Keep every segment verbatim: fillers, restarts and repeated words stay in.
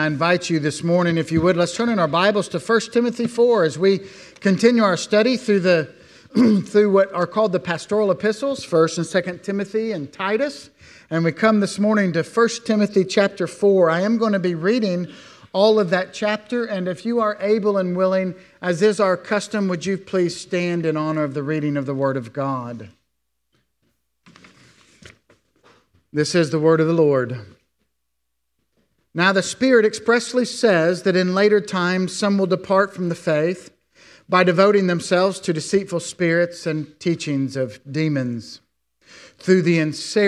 I invite you this morning, if you would, let's turn in our Bibles to First Timothy four as we continue our study through the through what are called the pastoral epistles, First and Second Timothy and Titus. And we come this morning to First Timothy chapter four. I am going to be reading all of that chapter, and if you are able and willing, as is our custom, would you please stand in honor of the reading of the Word of God. This is the word of the Lord. Now the Spirit expressly says that in later times some will depart from the faith by devoting themselves to deceitful spirits and teachings of demons, through the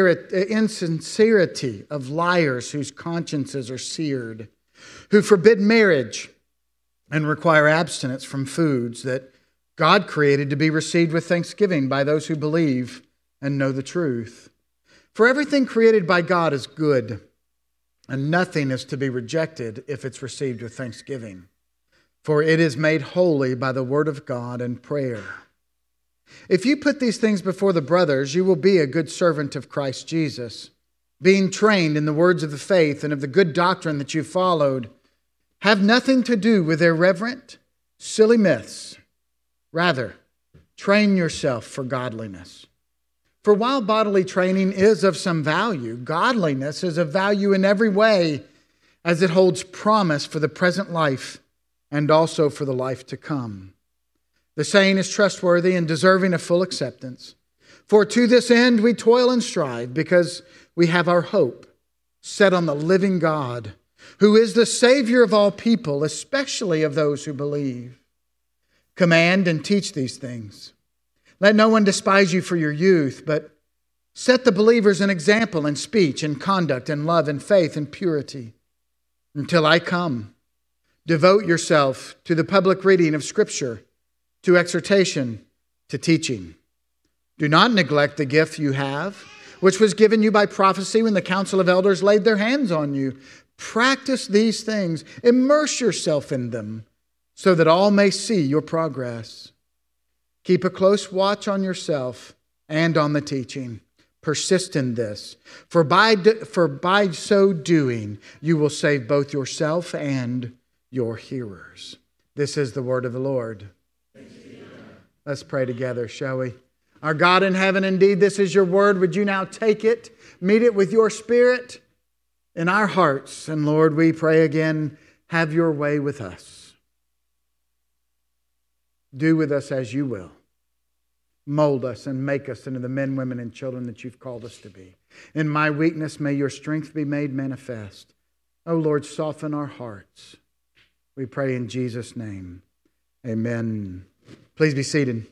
insincerity of liars whose consciences are seared, who forbid marriage and require abstinence from foods that God created to be received with thanksgiving by those who believe and know the truth. For everything created by God is good, and nothing is to be rejected if it's received with thanksgiving. For it is made holy by the word of God and prayer. If you put these things before the brothers, you will be a good servant of Christ Jesus, being trained in the words of the faith and of the good doctrine that you followed. Have nothing to do with irreverent, silly myths. Rather, train yourself for godliness. For while bodily training is of some value, godliness is of value in every way, as it holds promise for the present life and also for the life to come. The saying is trustworthy and deserving of full acceptance. For to this end we toil and strive, because we have our hope set on the living God, who is the Savior of all people, especially of those who believe. Command and teach these things. Let no one despise you for your youth, but set the believers an example in speech and conduct and love and faith and purity. Until I come, devote yourself to the public reading of Scripture, to exhortation, to teaching. Do not neglect the gift you have, which was given you by prophecy when the council of elders laid their hands on you. Practice these things. Immerse yourself in them, so that all may see your progress. Keep a close watch on yourself and on the teaching. Persist in this, for by, for by so doing, you will save both yourself and your hearers. This is the word of the Lord. Let's pray together, shall we? Our God in heaven, indeed, this is your word. Would you now take it, meet it with your Spirit in our hearts? And Lord, we pray again, have your way with us. Do with us as you will. Mold us and make us into the men, women, and children that you've called us to be. In my weakness, may your strength be made manifest. Oh Lord, soften our hearts. We pray in Jesus' name. Amen. Please be seated.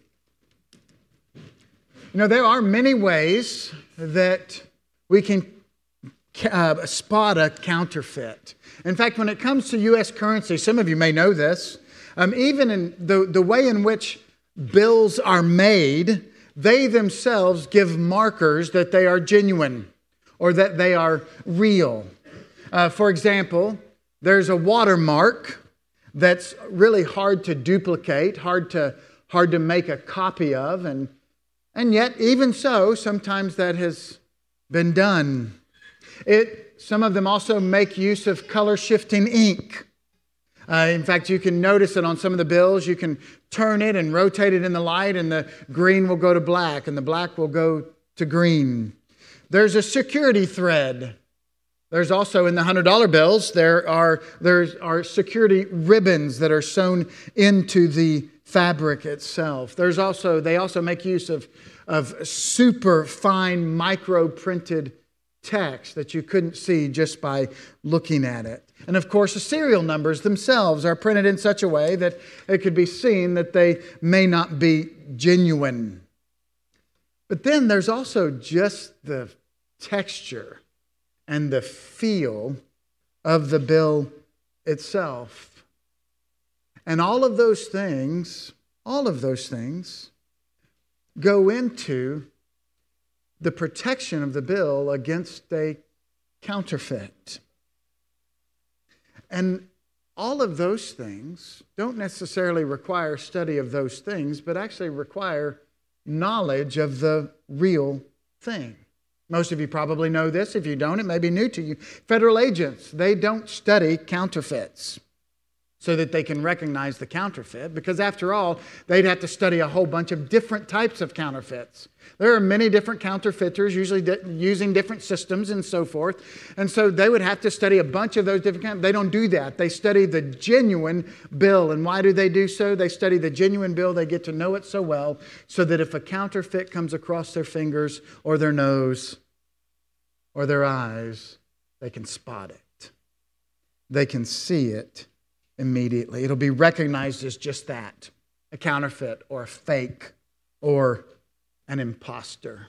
You know, there are many ways that we can uh, spot a counterfeit. In fact, when it comes to U S currency, some of you may know this, Um, even in the, the way in which bills are made, they themselves give markers that they are genuine or that they are real. Uh, for example, there's a watermark that's really hard to duplicate, hard to hard to make a copy of, and and yet even so, sometimes that has been done. It some of them also make use of color shifting ink. Uh, in fact, you can notice it on some of the bills. You can turn it and rotate it in the light, and the green will go to black, and the black will go to green. There's a security thread. There's also, in the one hundred dollar bills, there are, there are security ribbons that are sewn into the fabric itself. There's also, they also make use of, of super fine micro-printed text that you couldn't see just by looking at it. And of course, the serial numbers themselves are printed in such a way that it could be seen that they may not be genuine. But then there's also just the texture and the feel of the bill itself. And all of those things, all of those things go into the protection of the bill against a counterfeit. And all of those things don't necessarily require study of those things, but actually require knowledge of the real thing. Most of you probably know this. If you don't, it may be new to you. Federal agents, they don't study counterfeits so that they can recognize the counterfeit, because after all, they'd have to study a whole bunch of different types of counterfeits. There are many different counterfeiters, usually di- using different systems and so forth. And so they would have to study a bunch of those different counterfeits. They don't do that. They study the genuine bill. And why do they do so? They study the genuine bill. They get to know it so well so that if a counterfeit comes across their fingers or their nose or their eyes, they can spot it. They can see it immediately. It'll be recognized as just that, a counterfeit or a fake or an imposter.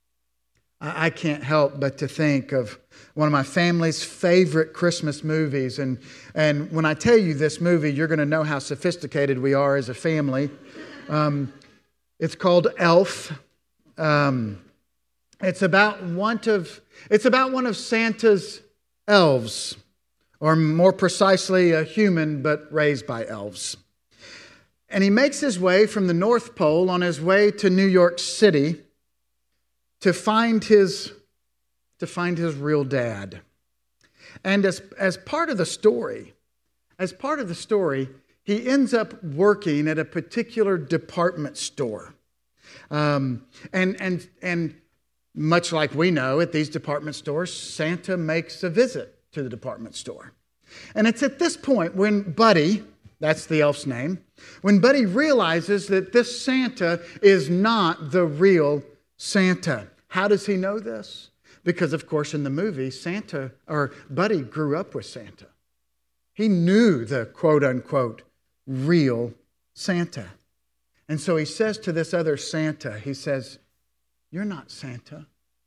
I can't help but to think of one of my family's favorite Christmas movies. And, and when I tell you this movie, you're going to know how sophisticated we are as a family. Um, it's called Elf. Um, it's about one of it's about one of Santa's elves, or more precisely, a human but raised by elves. And he makes his way from the North Pole on his way to New York City to find his, to find his real dad. And as, as part of the story, as part of the story, he ends up working at a particular department store. Um, and, and, and much like we know, at these department stores, Santa makes a visit to the department store. And it's at this point when Buddy, that's the elf's name, when Buddy realizes that this Santa is not the real Santa. How does he know this? Because, of course, in the movie, Santa, or Buddy, grew up with Santa. He knew the quote-unquote real Santa. And so he says to this other Santa, he says, "You're not Santa.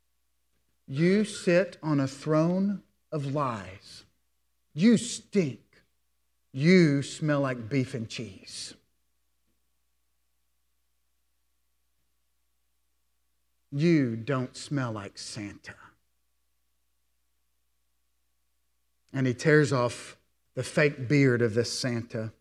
You sit on a throne of lies. You stink. You smell like beef and cheese. You don't smell like Santa." And he tears off the fake beard of this Santa.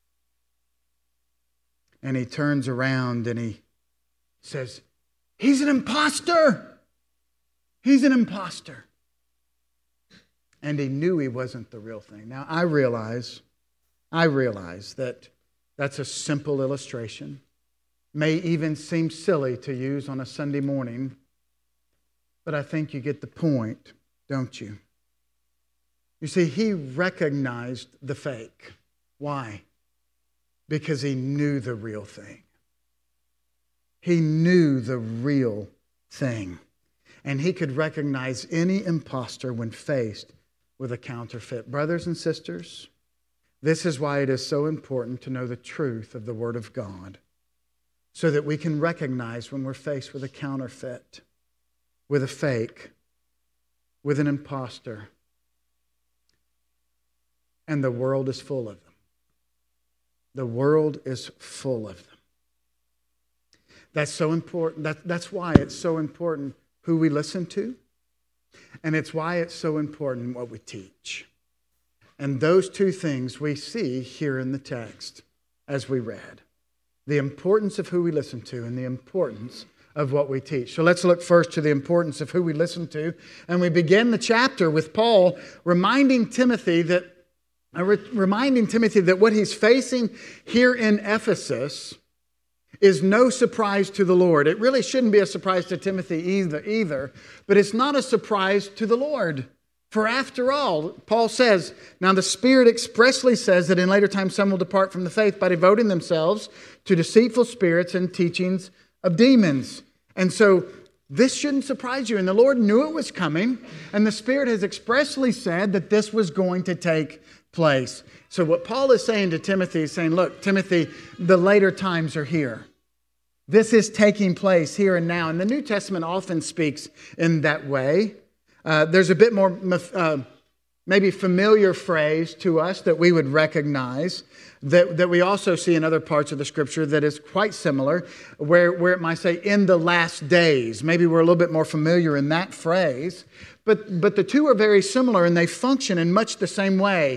And he turns around and he says, "He's an imposter. He's an imposter." And he knew he wasn't the real thing. Now, I realize, I realize that that's a simple illustration. May even seem silly to use on a Sunday morning, but I think you get the point, don't you? You see, he recognized the fake. Why? Because he knew the real thing. He knew the real thing. And he could recognize any imposter when faced with a counterfeit. Brothers and sisters, this is why it is so important to know the truth of the Word of God, so that we can recognize when we're faced with a counterfeit, with a fake, with an imposter. And the world is full of them. The world is full of them. That's so important. That, that's why it's so important who we listen to. And it's why it's so important what we teach. And those two things we see here in the text as we read. The importance of who we listen to and the importance of what we teach. So let's look first to the importance of who we listen to. And we begin the chapter with Paul reminding Timothy that, uh, re- reminding Timothy that what he's facing here in Ephesus is no surprise to the Lord. It really shouldn't be a surprise to Timothy either, either, but it's not a surprise to the Lord. For after all, Paul says, now the Spirit expressly says that in later times some will depart from the faith by devoting themselves to deceitful spirits and teachings of demons. And so this shouldn't surprise you. And the Lord knew it was coming, and the Spirit has expressly said that this was going to take place. So what Paul is saying to Timothy is saying, look, Timothy, the later times are here. This is taking place here and now. And the New Testament often speaks in that way. Uh, there's a bit more uh, maybe familiar phrase to us that we would recognize that, that we also see in other parts of the Scripture that is quite similar, where, where it might say, in the last days. Maybe we're a little bit more familiar in that phrase. But, but the two are very similar and they function in much the same way.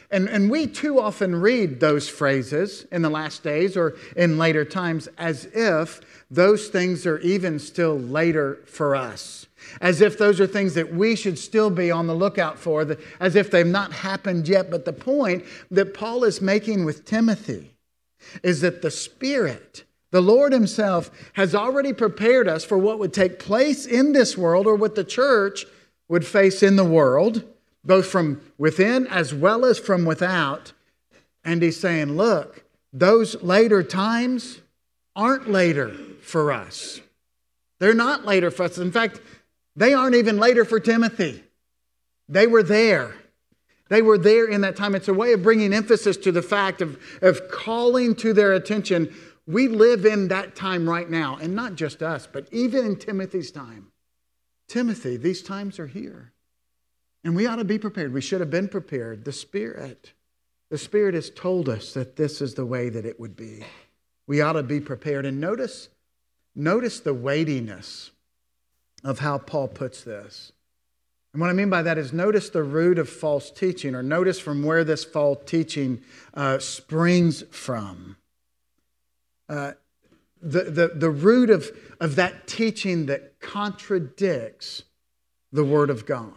And, and we too often read those phrases in the last days or in later times as if those things are even still later for us. As if those are things that we should still be on the lookout for, as if they've not happened yet. But the point that Paul is making with Timothy is that the Spirit, the Lord Himself, has already prepared us for what would take place in this world, or what the church would face in the world, both from within as well as from without. And he's saying, look, those later times aren't later for us. They're not later for us. In fact, they aren't even later for Timothy. They were there. They were there in that time. It's a way of bringing emphasis to the fact of, of calling to their attention. We live in that time right now. And not just us, but even in Timothy's time. Timothy, these times are here. And we ought to be prepared. We should have been prepared. The Spirit, the Spirit has told us that this is the way that it would be. We ought to be prepared. And notice, notice the weightiness of how Paul puts this. And what I mean by that is notice the root of false teaching, or notice from where this false teaching uh, springs from. Uh, the, the, the root of, of that teaching that contradicts the Word of God.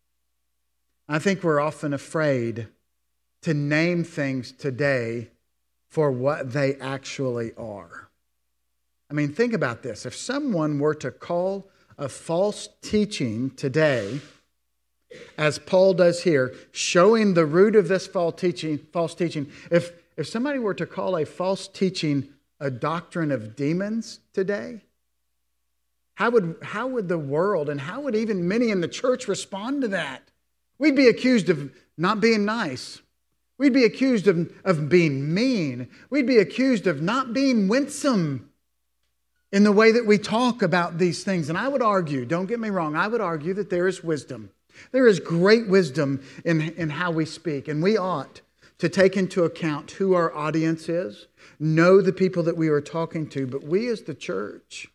I think we're often afraid to name things today for what they actually are. I mean, think about this. If someone were to call a false teaching today, as Paul does here, showing the root of this false teaching, false teaching, if, if somebody were to call a false teaching a doctrine of demons today, how would, how would the world and how would even many in the church respond to that? We'd be accused of not being nice. We'd be accused of, of being mean. We'd be accused of not being winsome in the way that we talk about these things. And I would argue, don't get me wrong, I would argue that there is wisdom. There is great wisdom in, in how we speak. And we ought to take into account who our audience is, know the people that we are talking to. But we as the church,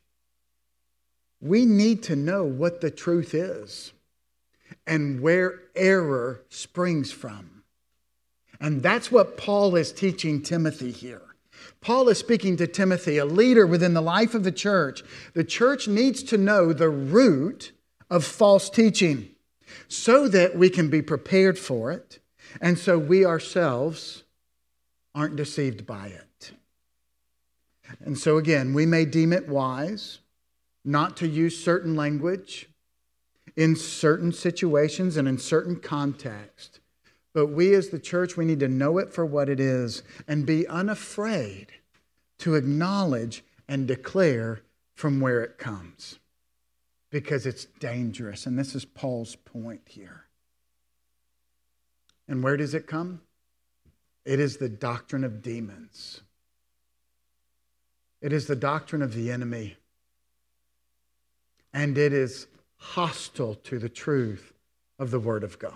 we need to know what the truth is and where error springs from. And that's what Paul is teaching Timothy here. Paul is speaking to Timothy, a leader within the life of the church. The church needs to know the root of false teaching so that we can be prepared for it, and so we ourselves aren't deceived by it. And so again, we may deem it wise not to use certain language in certain situations and in certain contexts. But we as the church, we need to know it for what it is and be unafraid to acknowledge and declare from where it comes. Because it's dangerous. And this is Paul's point here. And where does it come? It is the doctrine of demons. It is the doctrine of the enemy. And it is hostile to the truth of the Word of God.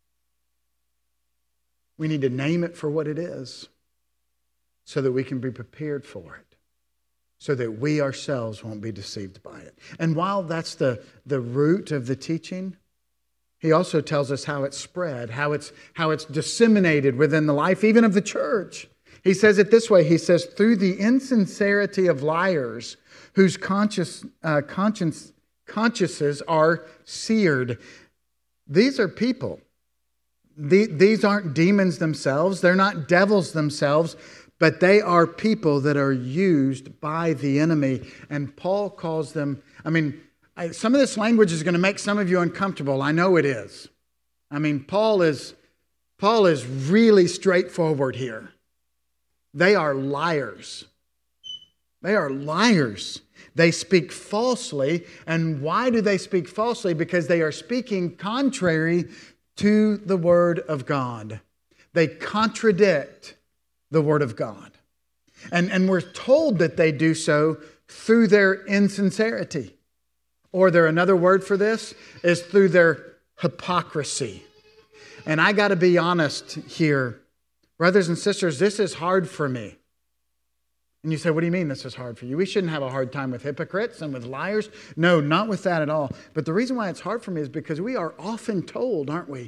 We need to name it for what it is so that we can be prepared for it, so that we ourselves won't be deceived by it. And while that's the, the root of the teaching, he also tells us how it's spread, how it's, how it's disseminated within the life even of the church. He says it this way. He says, through the insincerity of liars whose conscious, uh, conscience, consciences are seared. These are people. The, these aren't demons themselves. They're not devils themselves. But they are people that are used by the enemy. And Paul calls them, I mean, I, some of this language is going to make some of you uncomfortable. I know it is. I mean, Paul is, Paul is really straightforward here. They are liars. They are liars. They speak falsely. And why do they speak falsely? Because they are speaking contrary to the Word of God. They contradict the Word of God. And, and we're told that they do so through their insincerity. Or their another word for this is through their hypocrisy. And I got to be honest here. Brothers and sisters, this is hard for me. And you say, what do you mean this is hard for you? We shouldn't have a hard time with hypocrites and with liars. No, not with that at all. But the reason why it's hard for me is because we are often told, aren't we?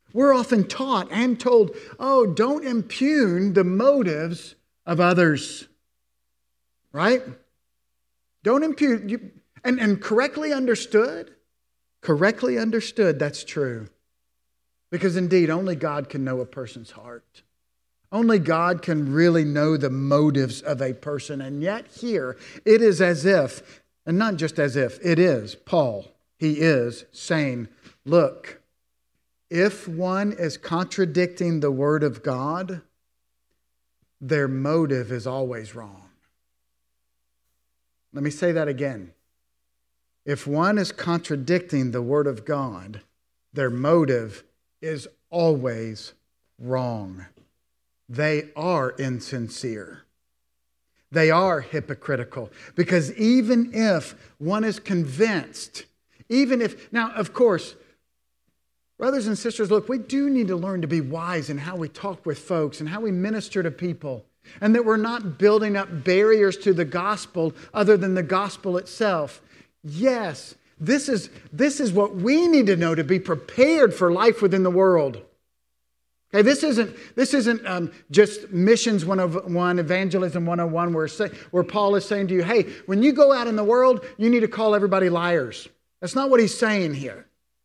We're often taught and told, oh, don't impugn the motives of others. Right? Don't impugn. You, and, and correctly understood, correctly understood, that's true. Because indeed, only God can know a person's heart. Only God can really know the motives of a person. And yet here, it is as if, and not just as if, it is, Paul, he is saying, look, if one is contradicting the Word of God, their motive is always wrong. Let me say that again. If one is contradicting the Word of God, their motive is always wrong. They are insincere. They are hypocritical. Because even if one is convinced, even if, now of course, brothers and sisters, look, we do need to learn to be wise in how we talk with folks and how we minister to people. And that we're not building up barriers to the gospel other than the gospel itself. Yes, this is, this is what we need to know to be prepared for life within the world. Okay, this isn't, this isn't um, just missions one oh one, evangelism one oh one, where, say, where Paul is saying to you, hey, when you go out in the world, you need to call everybody liars. That's not what he's saying here.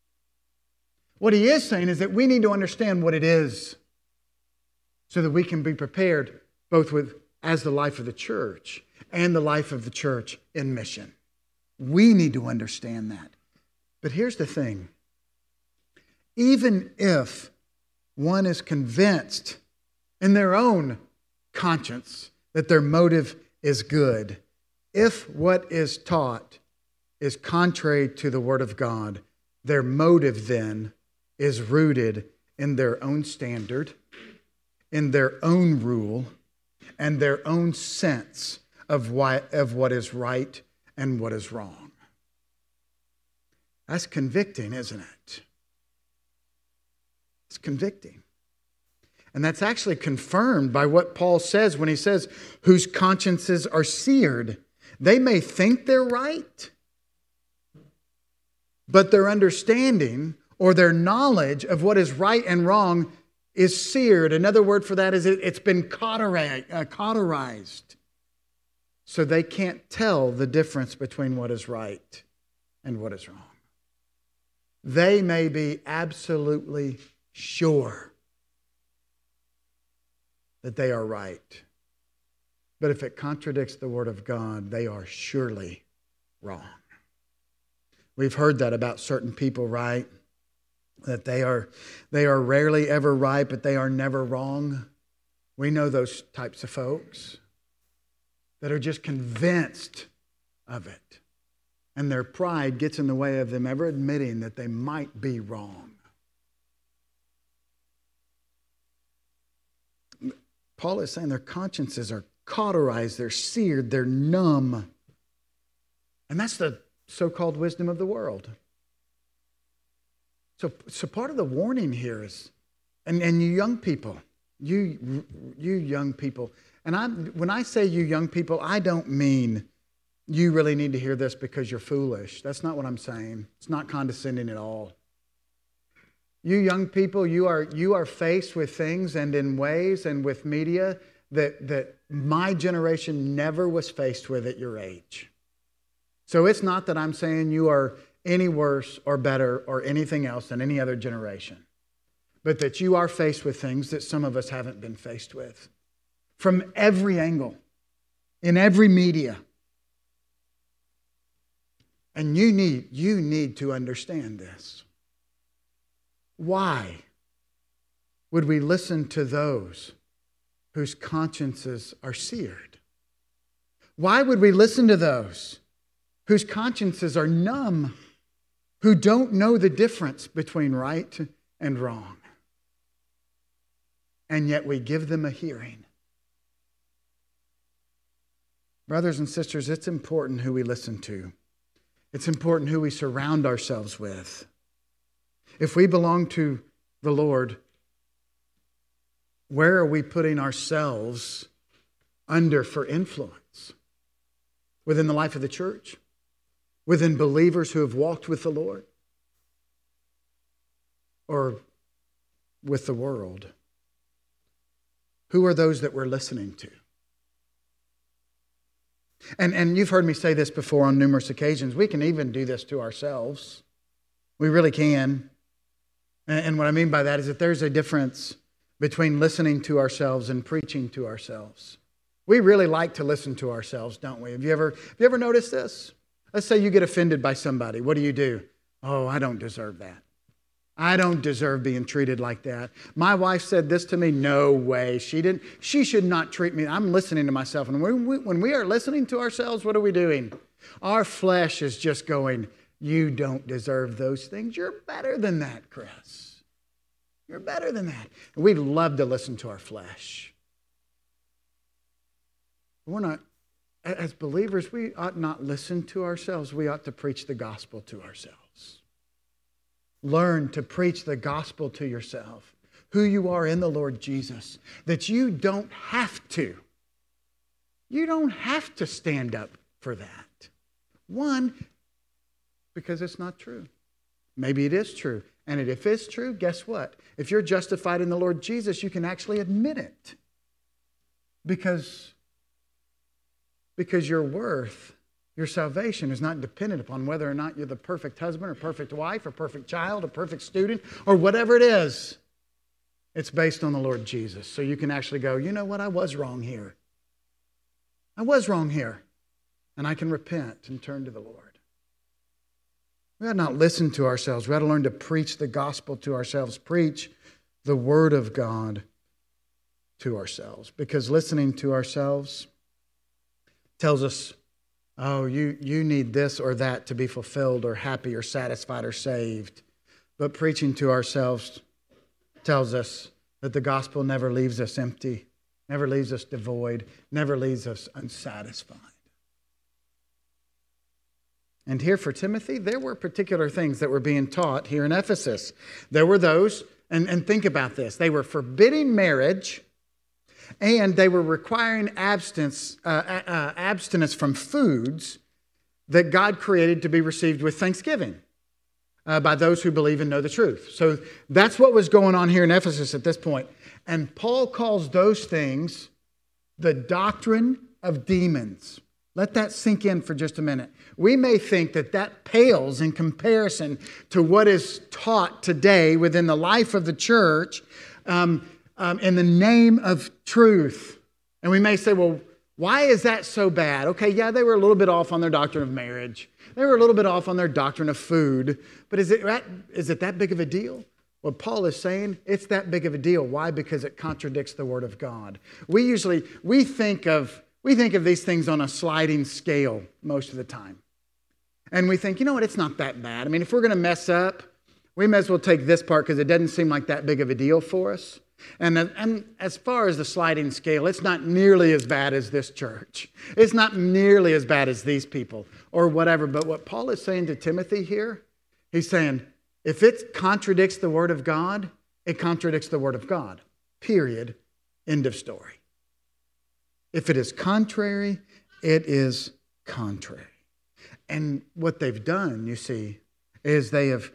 What he is saying is that we need to understand what it is so that we can be prepared both with as the life of the church and the life of the church in mission. We need to understand that. But here's the thing. Even if one is convinced in their own conscience that their motive is good, if what is taught is contrary to the Word of God, their motive then is rooted in their own standard, in their own rule, and their own sense of, why, of what is right and what is wrong. That's convicting, isn't it? It's convicting. And that's actually confirmed by what Paul says when he says, whose consciences are seared. They may think they're right, but their understanding or their knowledge of what is right and wrong is seared. Another word for that is it, it's been cauterized. So they can't tell the difference between what is right and what is wrong. They may be absolutely sure that they are right. But if it contradicts the Word of God, they are surely wrong. We've heard that about certain people, right? That they are, they are rarely ever right, but they are never wrong. We know those types of folks that are just convinced of it. And their pride gets in the way of them ever admitting that they might be wrong. Paul is saying their consciences are cauterized, they're seared, they're numb. And that's the so-called wisdom of the world. So, so part of the warning here is, and, and you young people, you, you young people, and I, when I say you young people, I don't mean you really need to hear this because you're foolish. That's not what I'm saying. It's not condescending at all. You young people, you are, you are faced with things and in ways and with media that, that my generation never was faced with at your age. So it's not that I'm saying you are any worse or better or anything else than any other generation, but that you are faced with things that some of us haven't been faced with. From every angle, in every media. And you need, you need to understand this. Why would we listen to those whose consciences are seared? Why would we listen to those whose consciences are numb, who don't know the difference between right and wrong? And yet we give them a hearing. Brothers and sisters, it's important who we listen to. It's important who we surround ourselves with. If we belong to the Lord, where are we putting ourselves under for influence? Within the life of the church? Within believers who have walked with the Lord? Or with the world. Who are those that we're listening to? And, and you've heard me say this before on numerous occasions. We can even do this to ourselves. We really can. And, and what I mean by that is that there's a difference between listening to ourselves and preaching to ourselves. We really like to listen to ourselves, don't we? Have you ever, have you ever noticed this? Let's say you get offended by somebody. What do you do? Oh, I don't deserve that. I don't deserve being treated like that. My wife said this to me. No way. She didn't. She should not treat me. I'm listening to myself. And when we, when we are listening to ourselves, what are we doing? Our flesh is just going, you don't deserve those things. You're better than that, Chris. You're better than that. And we love to listen to our flesh. We're not, as believers, we ought not listen to ourselves. We ought to preach the gospel to ourselves. Learn to preach the gospel to yourself, who you are in the Lord Jesus, that you don't have to. You don't have to stand up for that. One, because it's not true. Maybe it is true. And if it's true, guess what? If you're justified in the Lord Jesus, you can actually admit it. Because, because your worth, your salvation is not dependent upon whether or not you're the perfect husband or perfect wife or perfect child or perfect student or whatever it is. It's based on the Lord Jesus. So you can actually go, you know what? I was wrong here. I was wrong here. And I can repent and turn to the Lord. We ought not listen to ourselves. We ought to learn to preach the gospel to ourselves. Preach the word of God to ourselves. Because listening to ourselves tells us, oh, you, you need this or that to be fulfilled or happy or satisfied or saved. But preaching to ourselves tells us that the gospel never leaves us empty, never leaves us devoid, never leaves us unsatisfied. And here for Timothy, there were particular things that were being taught here in Ephesus. There were those, and, and think about this, they were forbidding marriage. And they were requiring abstinence, uh, uh, abstinence from foods that God created to be received with thanksgiving uh, by those who believe and know the truth. So that's what was going on here in Ephesus at this point. And Paul calls those things the doctrine of demons. Let that sink in for just a minute. We may think that that pales in comparison to what is taught today within the life of the church. Um, Um, in the name of truth. And we may say, well, why is that so bad? Okay, yeah, they were a little bit off on their doctrine of marriage. They were a little bit off on their doctrine of food. But is it, is it that big of a deal? What Paul is saying, it's that big of a deal. Why? Because it contradicts the Word of God. We usually, we think of, we think of these things on a sliding scale most of the time. And we think, you know what, it's not that bad. I mean, if we're going to mess up, we may as well take this part because it doesn't seem like that big of a deal for us. And, and as far as the sliding scale, it's not nearly as bad as this church. It's not nearly as bad as these people or whatever. But what Paul is saying to Timothy here, he's saying, if it contradicts the Word of God, it contradicts the Word of God. Period. End of story. If it is contrary, it is contrary. And what they've done, you see, is they have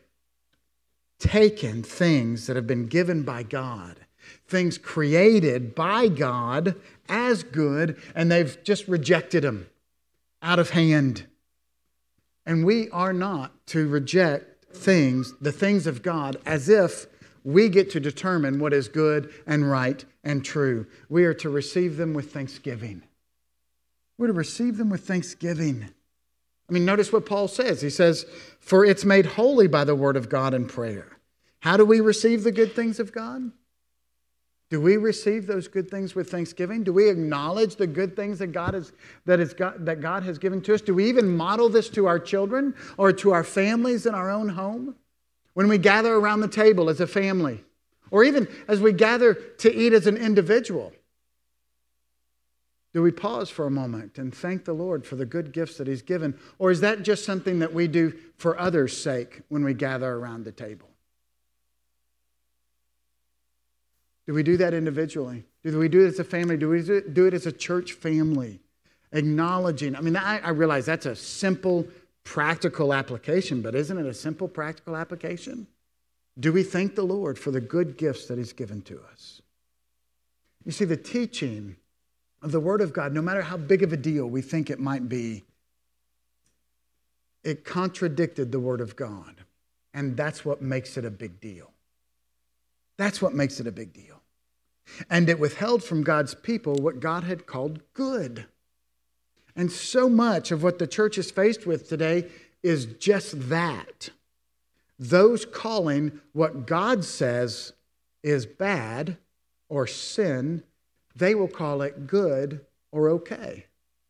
taken things that have been given by God, things created by God as good, and they've just rejected them out of hand. And we are not to reject things, the things of God, as if we get to determine what is good and right and true. We are to receive them with thanksgiving. We're to receive them with thanksgiving. I mean, notice what Paul says. He says, for it's made holy by the word of God and prayer. How do we receive the good things of God? Do we receive those good things with thanksgiving? Do we acknowledge the good things that God has, that, is God, that God has given to us? Do we even model this to our children or to our families in our own home? When we gather around the table as a family, or even as we gather to eat as an individual, do we pause for a moment and thank the Lord for the good gifts that He's given? Or is that just something that we do for others' sake when we gather around the table? Do we do that individually? Do we do it as a family? Do we do it as a church family? Acknowledging. I mean, I, I realize that's a simple, practical application, but isn't it a simple, practical application? Do we thank the Lord for the good gifts that He's given to us? You see, the teaching of the Word of God, no matter how big of a deal we think it might be, it contradicted the Word of God. And that's what makes it a big deal. That's what makes it a big deal. And it withheld from God's people what God had called good. And so much of what the church is faced with today is just that. Those calling what God says is bad or sin, they will call it good or okay.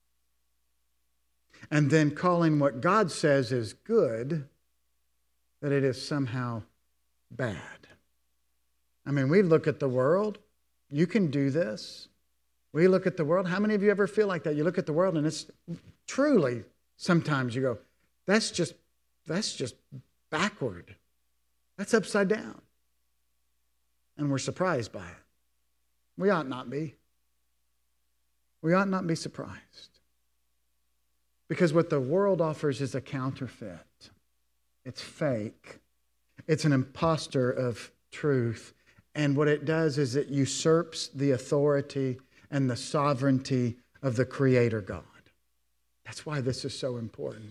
And then calling what God says is good, that it is somehow bad. I mean, we look at the world. You can do this. We look at the world. How many of you ever feel like that? You look at the world and it's truly, sometimes you go, that's just, that's just backward. That's upside down. And we're surprised by it. We ought not be. We ought not be surprised. Because what the world offers is a counterfeit. It's fake. It's an imposter of truth. And what it does is it usurps the authority and the sovereignty of the Creator God. That's why this is so important.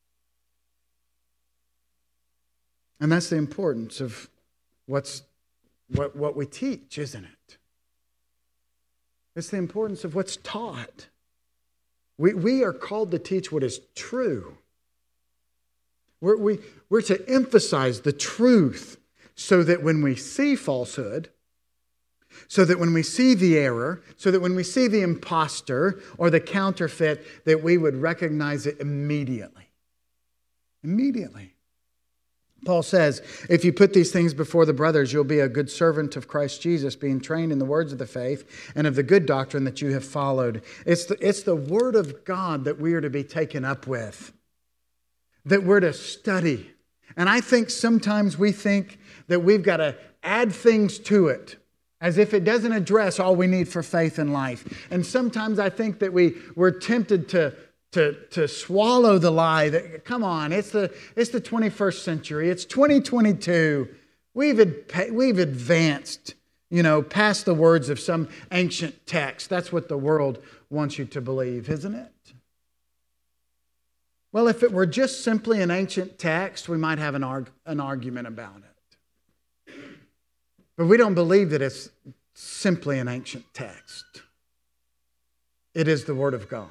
And that's the importance of what's what, what we teach, isn't it? It's the importance of what's taught. We, we are called to teach what is true. We're, we, we're to emphasize the truth so that when we see falsehood, so that when we see the error, so that when we see the imposter or the counterfeit, that we would recognize it immediately. Immediately. Paul says, if you put these things before the brothers, you'll be a good servant of Christ Jesus, being trained in the words of the faith and of the good doctrine that you have followed. It's the, it's the Word of God that we are to be taken up with, that we're to study. And I think sometimes we think that we've got to add things to it, as if it doesn't address all we need for faith in life. And sometimes I think that we, we're tempted to To, to swallow the lie that, come on, it's the, it's the twenty-first century. It's twenty twenty-two. We've, ad, we've advanced, you know, past the words of some ancient text. That's what the world wants you to believe, isn't it? Well, if it were just simply an ancient text, we might have an, arg, an argument about it. But we don't believe that it's simply an ancient text. It is the Word of God.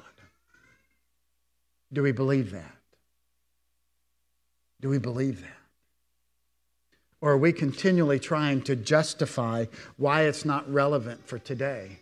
Do we believe that? Do we believe that? Or are we continually trying to justify why it's not relevant for today?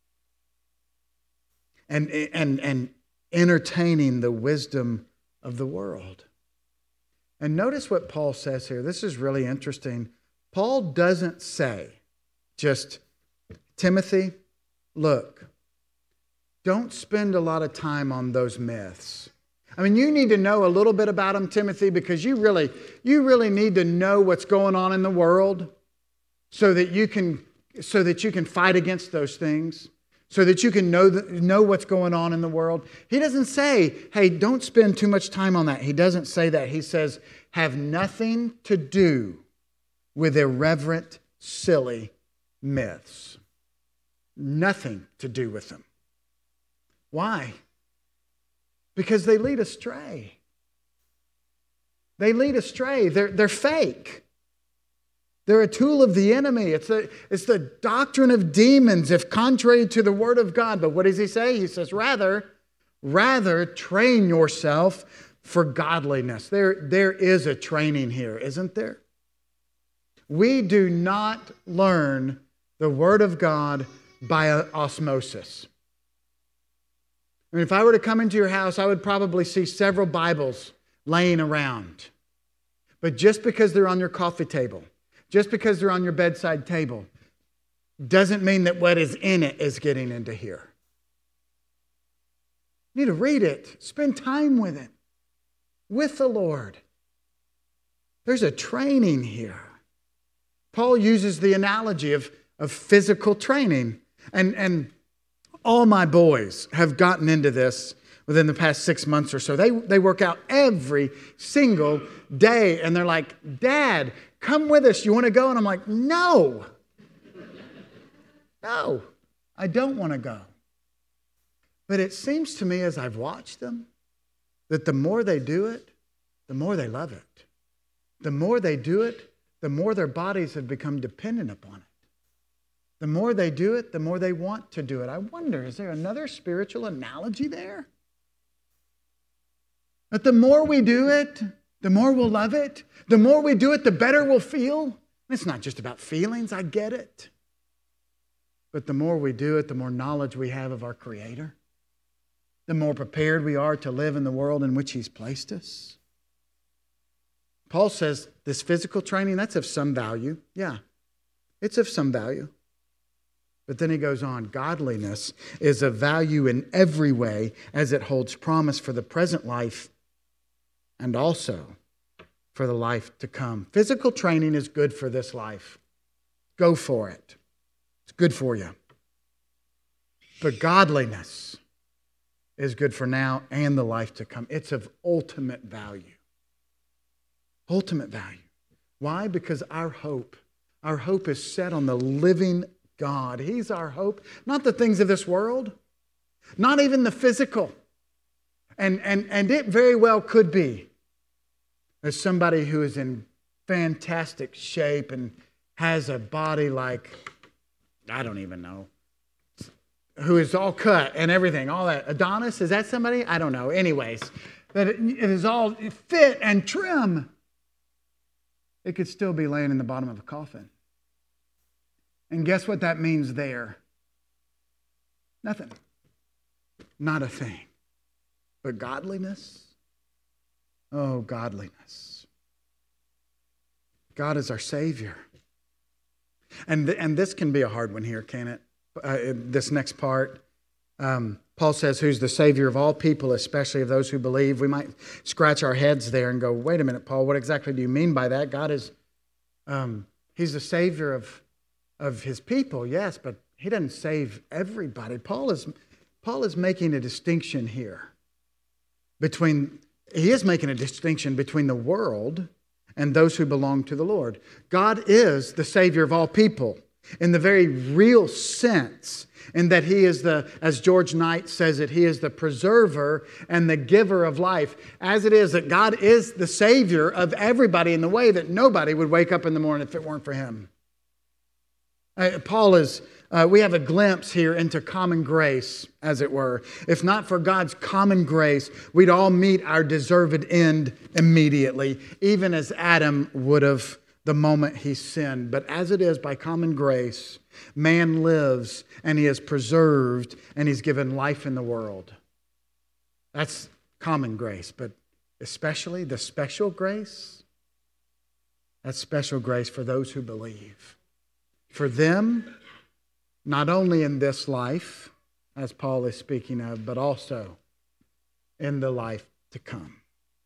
And, and, and entertaining the wisdom of the world. And notice what Paul says here. This is really interesting. Paul doesn't say just, Timothy, look, don't spend a lot of time on those myths. I mean, you need to know a little bit about them, Timothy, because you really, you really need to know what's going on in the world so that you can, so that you can fight against those things, so that you can know, the, know what's going on in the world. He doesn't say, hey, don't spend too much time on that. He doesn't say that. He says, have nothing to do with irreverent, silly myths. Nothing to do with them. Why? Because they lead astray. They lead astray. They're, they're fake. They're a tool of the enemy. It's the, it's the doctrine of demons if contrary to the Word of God. But what does he say? He says, rather, rather train yourself for godliness. There, there is a training here, isn't there? We do not learn the Word of God by osmosis. I mean, if I were to come into your house, I would probably see several Bibles laying around. But just because they're on your coffee table, just because they're on your bedside table, doesn't mean that what is in it is getting into here. You need to read it. Spend time with it. With the Lord. There's a training here. Paul uses the analogy of, of physical training. And, and all my boys have gotten into this within the past six months or so. They, they work out every single day. And they're like, Dad, come with us. You want to go? And I'm like, no. No, I don't want to go. But it seems to me as I've watched them that the more they do it, the more they love it. The more they do it, the more their bodies have become dependent upon it. The more they do it, the more they want to do it. I wonder, is there another spiritual analogy there? That the more we do it, the more we'll love it. The more we do it, the better we'll feel. It's not just about feelings, I get it. But the more we do it, the more knowledge we have of our Creator. The more prepared we are to live in the world in which He's placed us. Paul says this physical training, that's of some value. Yeah, it's of some value. But then he goes on, godliness is of value in every way as it holds promise for the present life and also for the life to come. Physical training is good for this life. Go for it. It's good for you. But godliness is good for now and the life to come. It's of ultimate value. Ultimate value. Why? Because our hope, our hope is set on the living God. He's our hope. Not the things of this world. Not even the physical. And, and, and it very well could be. There's somebody who is in fantastic shape and has a body like, I don't even know, who is all cut and everything, all that. Adonis, is that somebody? I don't know. Anyways, that it is all fit and trim. It could still be laying in the bottom of a coffin. And guess what that means there? Nothing. Not a thing. But godliness? Oh, godliness. God is our Savior. And, th- and this can be a hard one here, can it? Uh, this next part. Um, Paul says, who's the Savior of all people, especially of those who believe. We might scratch our heads there and go, wait a minute, Paul, what exactly do you mean by that? God is, um, He's the Savior of, of His people, yes, but He doesn't save everybody. Paul is, Paul is making a distinction here between, he is making a distinction between the world and those who belong to the Lord. God is the Savior of all people in the very real sense, in that He is the, as George Knight says it, He is the preserver and the giver of life. As it is that God is the Savior of everybody in the way that nobody would wake up in the morning if it weren't for Him. Uh, Paul is, uh, we have a glimpse here into common grace, as it were. If not for God's common grace, we'd all meet our deserved end immediately, even as Adam would have the moment he sinned. But as it is, by common grace, man lives and he is preserved and he's given life in the world. That's common grace. But especially the special grace, that's special grace for those who believe. For them, not only in this life, as Paul is speaking of, but also in the life to come.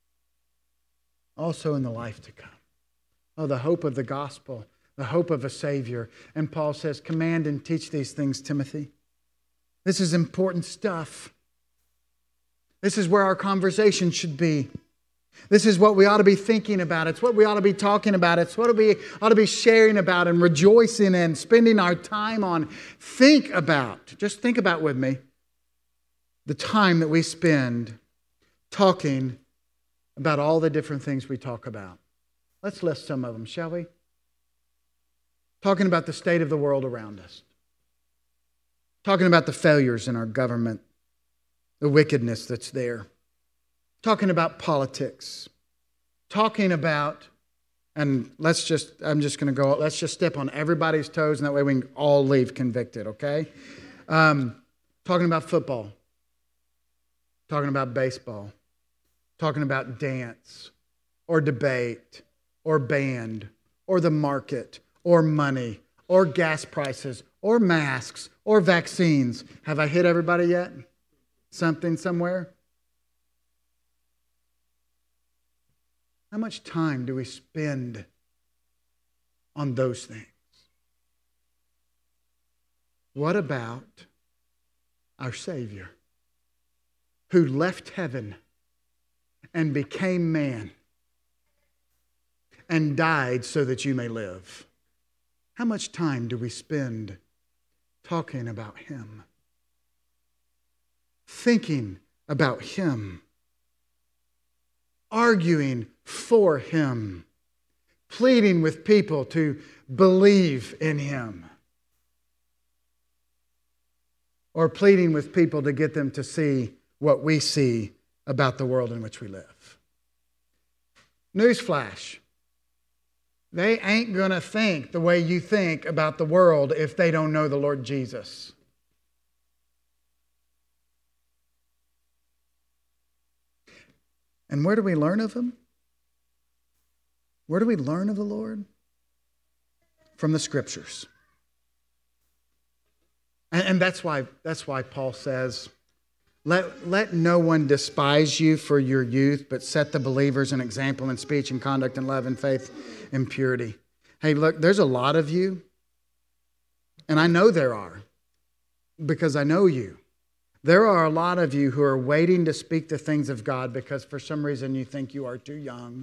Also in the life to come. Oh, the hope of the gospel, the hope of a Savior. And Paul says, command and teach these things, Timothy. This is important stuff. This is where our conversation should be. This is what we ought to be thinking about. It's what we ought to be talking about. It's what we ought to be sharing about and rejoicing in, spending our time on. Think about, just think about with me, the time that we spend talking about all the different things we talk about. Let's list some of them, shall we? Talking about the state of the world around us. Talking about the failures in our government, the wickedness that's there. Talking about politics. Talking about, and let's just, I'm just going to go, let's just step on everybody's toes, and that way we can all leave convicted, okay? Um, talking about football. Talking about baseball. Talking about dance or debate. Or band, or the market, or money, or gas prices, or masks, or vaccines. Have I hit everybody yet? Something somewhere? How much time do we spend on those things? What about our Savior, who left heaven and became man, and died so that you may live. How much time do we spend talking about Him? Thinking about Him? Arguing for Him? Pleading with people to believe in Him? Or pleading with people to get them to see what we see about the world in which we live? Newsflash. They ain't going to think the way you think about the world if they don't know the Lord Jesus. And where do we learn of Him? Where do we learn of the Lord? From the Scriptures. And, and that's why, that's why Paul says, let, let no one despise you for your youth, but set the believers an example in speech and conduct and love and faith and purity. Hey, look, there's a lot of you, and I know there are, because I know you. There are a lot of you who are waiting to speak the things of God because for some reason you think you are too young.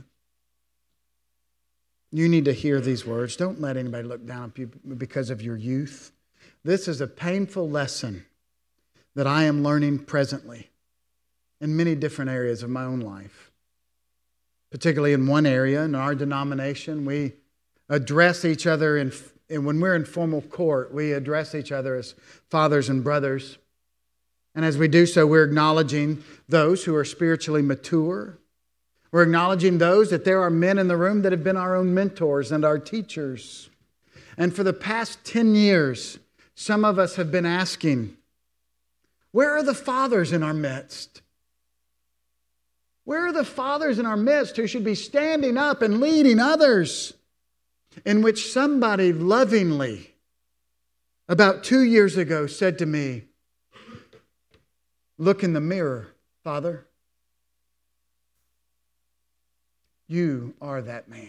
You need to hear these words. Don't let anybody look down on you because of your youth. This is a painful lesson that I am learning presently in many different areas of my own life. Particularly in one area, in our denomination, we address each other, in, and when we're in formal court, we address each other as fathers and brothers. And as we do so, we're acknowledging those who are spiritually mature. We're acknowledging those that there are men in the room that have been our own mentors and our teachers. And for the past ten years, some of us have been asking, where are the fathers in our midst? Where are the fathers in our midst who should be standing up and leading others? In which somebody lovingly, about two years ago, said to me, look in the mirror, Father. You are that man.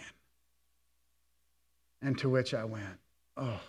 And to which I went, oh,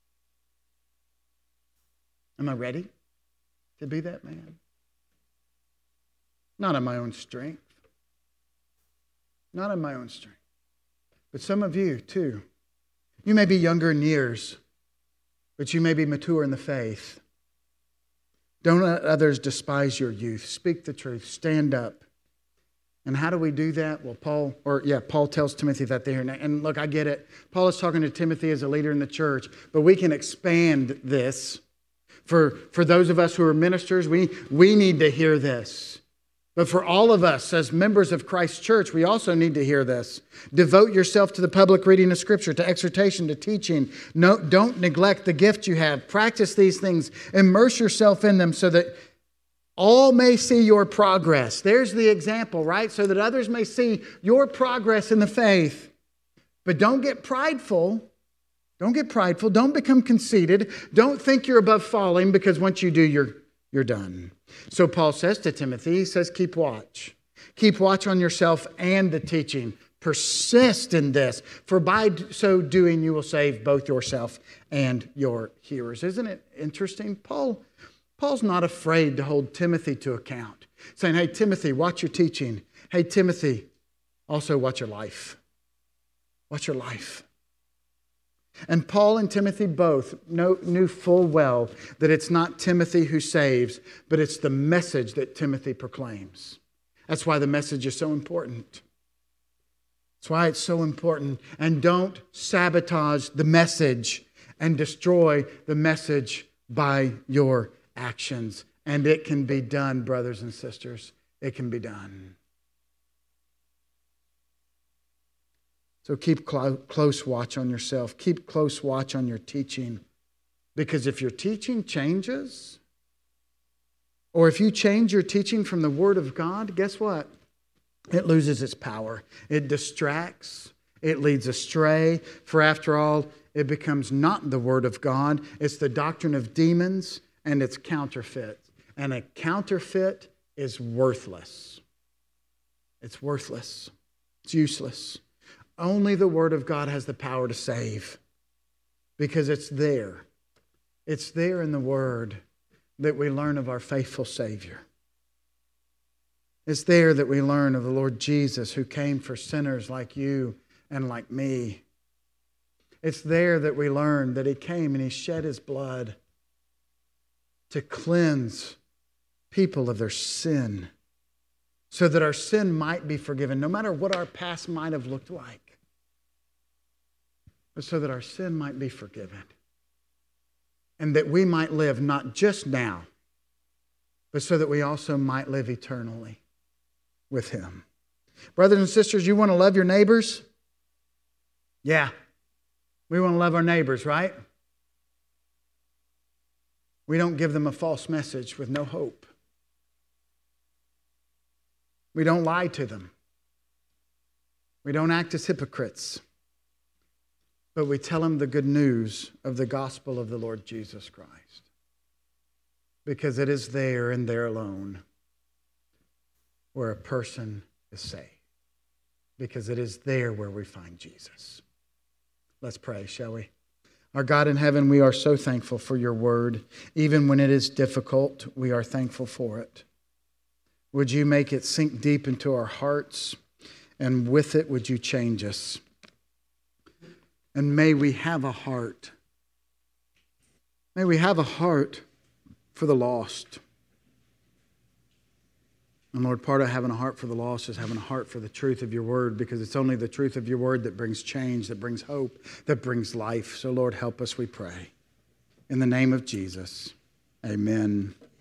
am I ready to be that man? Not in my own strength. Not in my own strength. But some of you, too, you may be younger in years, but you may be mature in the faith. Don't let others despise your youth. Speak the truth. Stand up. And how do we do that? Well, Paul, or yeah, Paul tells Timothy that there. And look, I get it. Paul is talking to Timothy as a leader in the church, but we can expand this. For, for those of us who are ministers, we, we need to hear this. But for all of us as members of Christ's church, we also need to hear this. Devote yourself to the public reading of Scripture, to exhortation, to teaching. No, don't neglect the gift you have. Practice these things. Immerse yourself in them so that all may see your progress. There's the example, right? So that others may see your progress in the faith. But don't get prideful. Don't get prideful. Don't become conceited. Don't think you're above falling, because once you do, you're, you're done. So Paul says to Timothy, he says, keep watch. Keep watch on yourself and the teaching. Persist in this, for by so doing you will save both yourself and your hearers. Isn't it interesting? Paul, Paul's not afraid to hold Timothy to account, saying, hey, Timothy, watch your teaching. Hey, Timothy, also watch your life. Watch your life. And Paul and Timothy both know, knew full well that it's not Timothy who saves, but it's the message that Timothy proclaims. That's why the message is so important. That's why it's so important. And don't sabotage the message and destroy the message by your actions. And it can be done, brothers and sisters. It can be done. So keep clo- close watch on yourself. Keep close watch on your teaching. Because if your teaching changes, or if you change your teaching from the Word of God, guess what? It loses its power. It distracts. It leads astray. For after all, it becomes not the Word of God. It's the doctrine of demons, and it's counterfeit. And a counterfeit is worthless. It's worthless. It's useless. Only the Word of God has the power to save, because it's there. It's there in the Word that we learn of our faithful Savior. It's there that we learn of the Lord Jesus, who came for sinners like you and like me. It's there that we learn that he came and he shed his blood to cleanse people of their sin, so that our sin might be forgiven, no matter what our past might have looked like, but so that our sin might be forgiven, and that we might live not just now, but so that we also might live eternally with him. Brothers and sisters, you want to love your neighbors? Yeah. We want to love our neighbors, right? We don't give them a false message with no hope. We don't lie to them. We don't act as hypocrites. But we tell them the good news of the gospel of the Lord Jesus Christ. Because it is there and there alone where a person is saved. Because it is there where we find Jesus. Let's pray, shall we? Our God in heaven, we are so thankful for your word. Even when it is difficult, we are thankful for it. Would you make it sink deep into our hearts, and with it, would you change us? And may we have a heart. May we have a heart for the lost. And Lord, part of having a heart for the lost is having a heart for the truth of your word, because it's only the truth of your word that brings change, that brings hope, that brings life. So Lord, help us, we pray. In the name of Jesus, amen.